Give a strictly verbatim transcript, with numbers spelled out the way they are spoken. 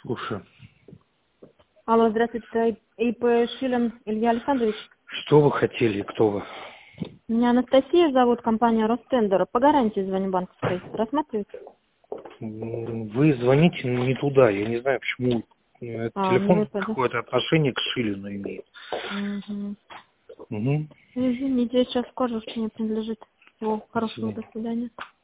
Слушаю. Алло, здравствуйте, ИП Шилин Илья Александрович. Что вы хотели, кто вы? Меня Анастасия зовут, компания Ростендер. По гарантии звоню банковской. Рассматриваете? Вы звоните не туда, я не знаю, почему этот А, телефон ну, это... какое-то отношение к Шилину имеет. Угу. Угу. Извините, я сейчас скажу, что не принадлежит. Всего хорошего, Спасибо. до свидания.